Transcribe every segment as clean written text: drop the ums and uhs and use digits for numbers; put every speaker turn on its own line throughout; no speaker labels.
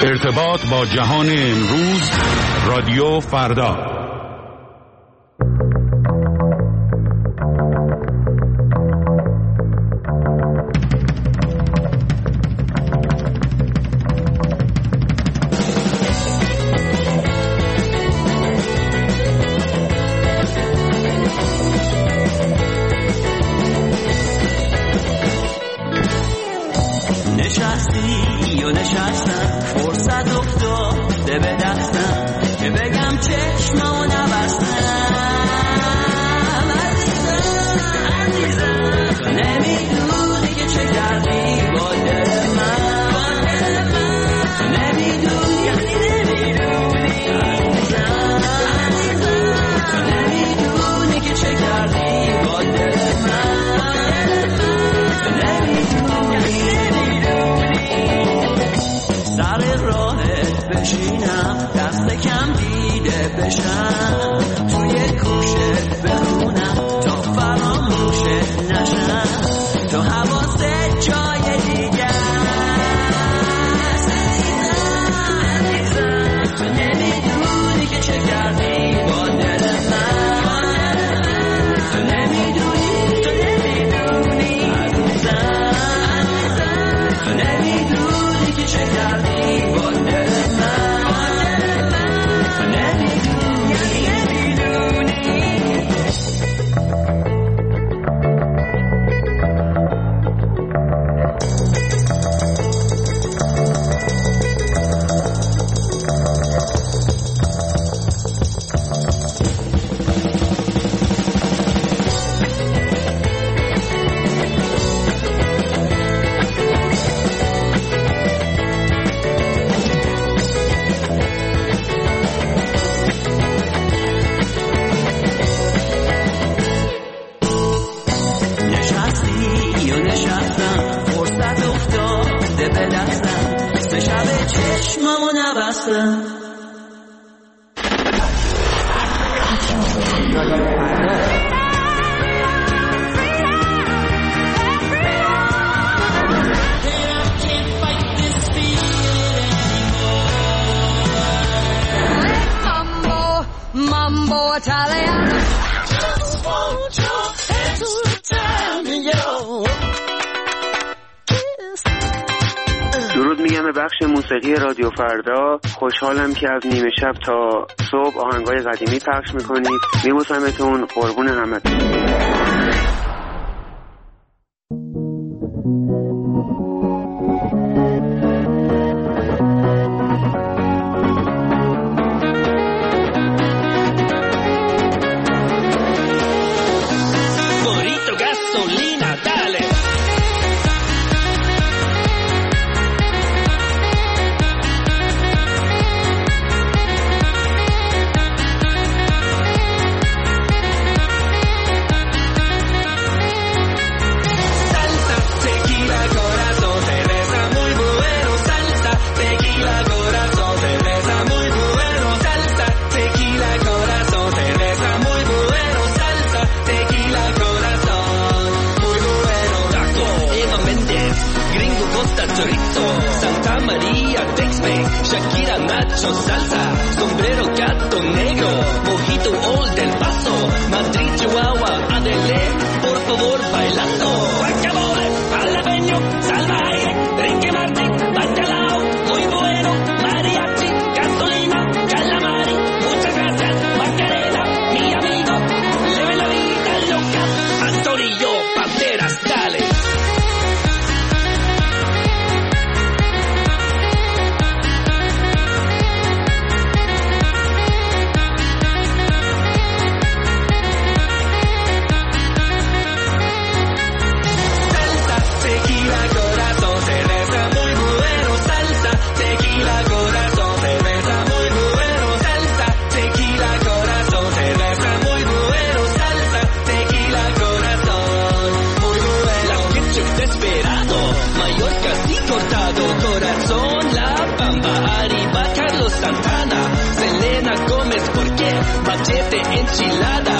ارتباط با جهان امروز، رادیو فردا.
درود میگم به بخش موسیقی رادیو فردا. خوشحالم که از نیمه شب تا صبح آهنگای قدیمی پخش میکنید. میبوسمتون، قربون همتون.
Enchilada,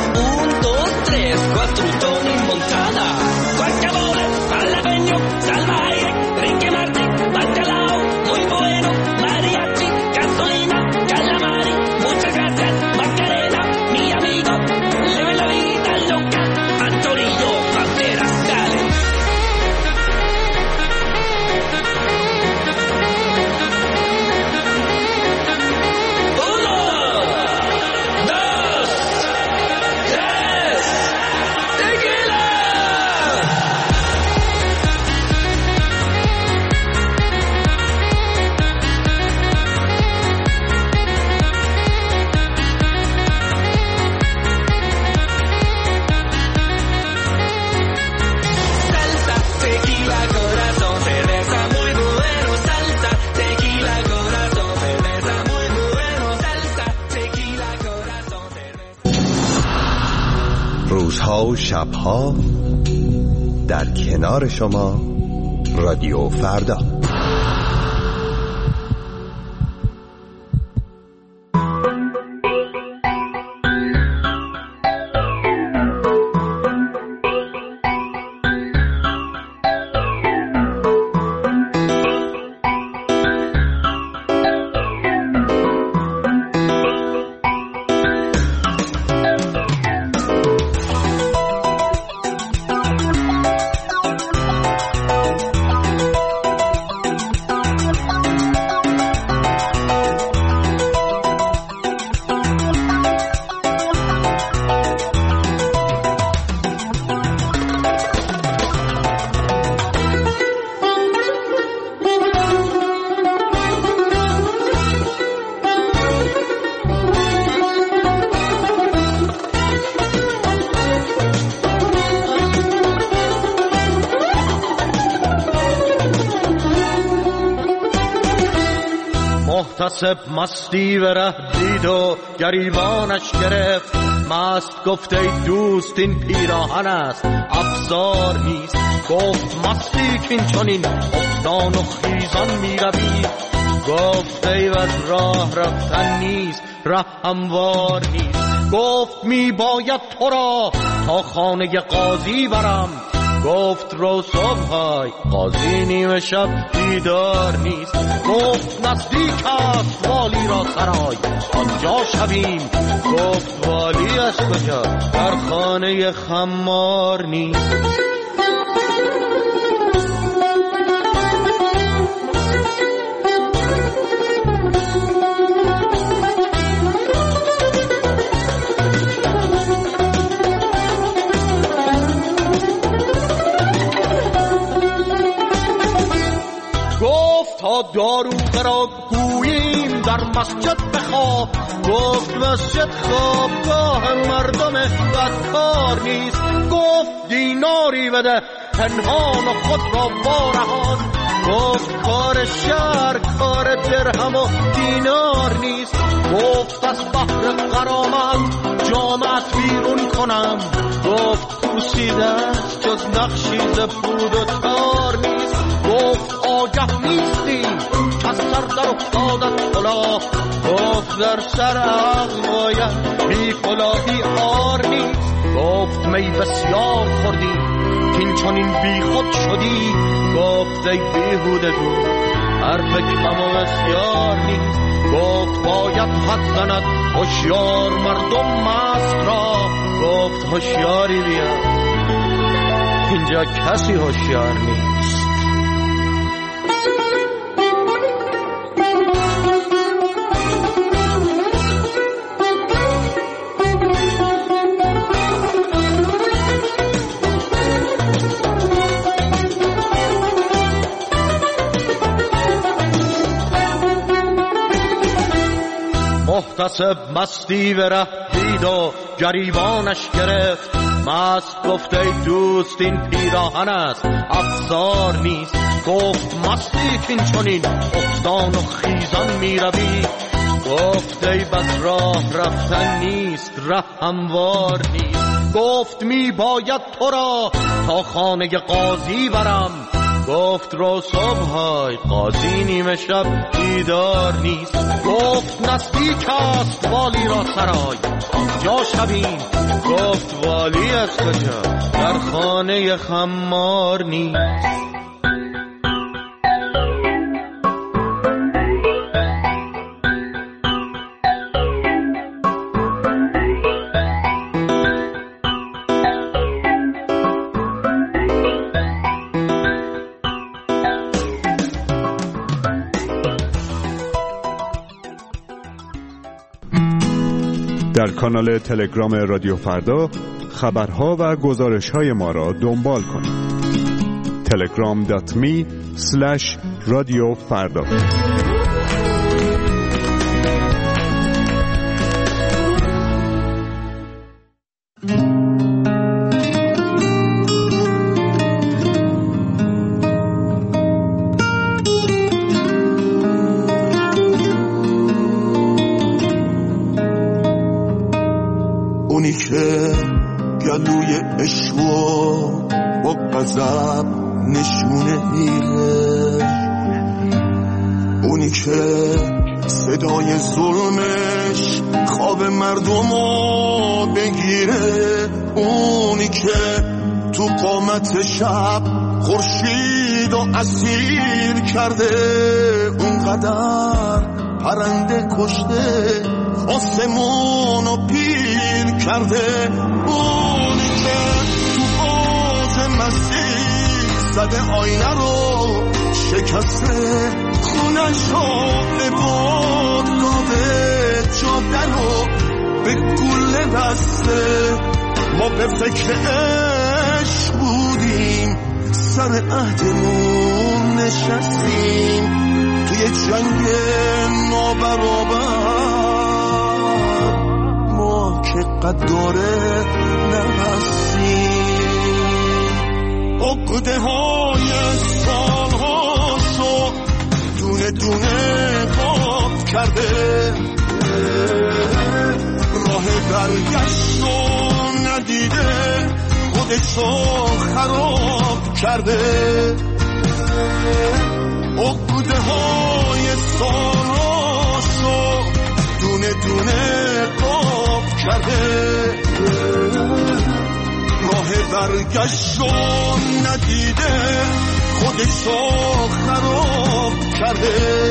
1, 2, 3, 4, Tony Montana, guacamole, jalapeño, salvaje, Ricky Martin, bacalao, muy bueno,
روزها و شبها در کنار شما رادیو فردا.
محتسب مستی و ره دید و گریبانش گرفت، مست گفت ای دوست این پیراهن است افزار نیست. گفت مستی کین چنین افتان و خیزان می روی، گفت ای بد راه رفتن نیست ره هموار نیست. گفت می باید تو را تا خانه قاضی برم، گفت رو صبحای قاضی نیمه شب بیدار نیست. گفت نزدیک است والی را سرای آنجا شویم، گفت والی از کجا در خانه خمار نیست. داروغه را گوییم در مسجد بخواب، گفت مسجد خوابگاه مردم بدکار نیست. گفت دیناری بده پنهان و خود را وارهان، گفت کار شهر کار درهم و دینار نیست. گفت از بحر غرامت جامت بیرون کنم، گفت پوسیده است جز نقشی ز پود و تار نیست. گفت آگه نیستی از سر در افتادت کلاه، گفت در سر عقل باید بی کلاهی عار نیست. گفت می بسیار خوردی کین چنین بی خود شدی، گفت ای بیهوده گو حرف کم و بسیار نیست. گفت باید حد زند هوشیار مردم مست را، گفت هوشیاری بیا اینجا کسی هوشیار نیست. محتسب مستی به ره دید و گریبانش گرفت، مست گفت ای دوست این پیراهن است افزار نیست. گفت مستی کین چنین افتان و خیزان می روی، گفت ای بس راه رفتن نیست ره هموار نیست. گفت می باید تو را تا خانه قاضی برم، گفت رو صبحای قاضی نیمه شب بیدار نیست. گفت نزدیک است والی را سرای آنجا شویم، گفت والی از کجا در خانه خمار نیست.
در کانال تلگرام رادیو فردا خبرها و گزارش‌های ما را دنبال کنید. telegram.me/radiofarda.
گلوی عشقو با غضب نشونه میره، اونی که صدای ظلمش خواب مردمو بگیره، اونی که تو قامت شب خورشید و اسیر کرده، اونقدر پرنده کشته آسمونو پیر کرده، اونی که تو آز مسیح زده آینه رو شکسته، خونشو به باد داده، جاده رو به گله بسته. ما به فکر عشق بودیم، سر عهدمون نشستیم، توی جنگ نابرابر ما که قداره نبستیم. عقده های سالهاشو دونه دونه قاب کرده، راه برگشتو ندیده، خودشو خراب کرده. عقده های سالاشو دونه دونه قاب کرده، راه برگشتو ندیده، خودشو خراب کرده.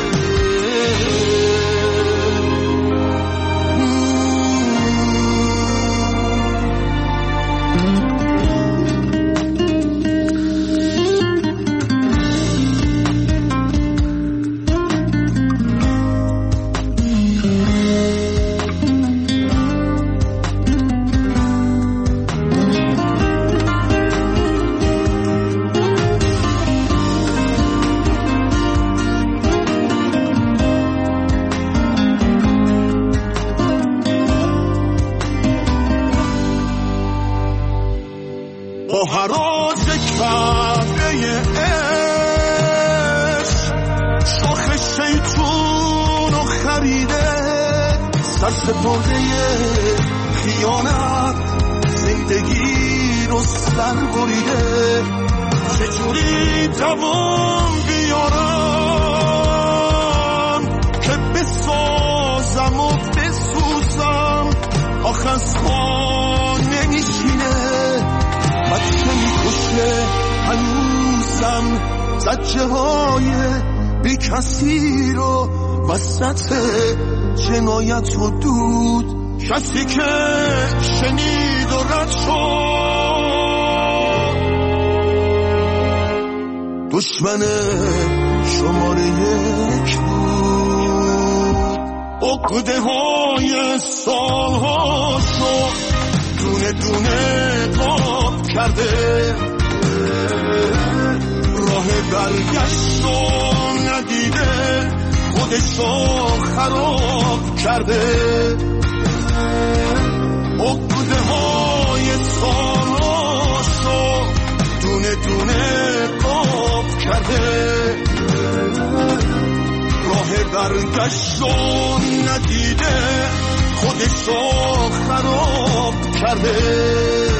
با هراج کعبه عشق شاخ شیطون رو خریده، سرسپرده خیانت زندگی رو سر بریده. چجوری دوام بیارم که بسازم و بسوزم، آخه از خانه نشینه، بچه میکشه هنوزم، زجه های بی کسی رو وسط جنایت و دود، کسی که شنید و رد شد، دشمن شماره یک بود. عقده های سالهاشو دونه دونه قاب کرده، راه برگشتو ندیده، خودشو خراب کرده. عقده های سالاشو دونه دونه قاب کرده، راه برگشتو ندیده، خودشو خراب کرده.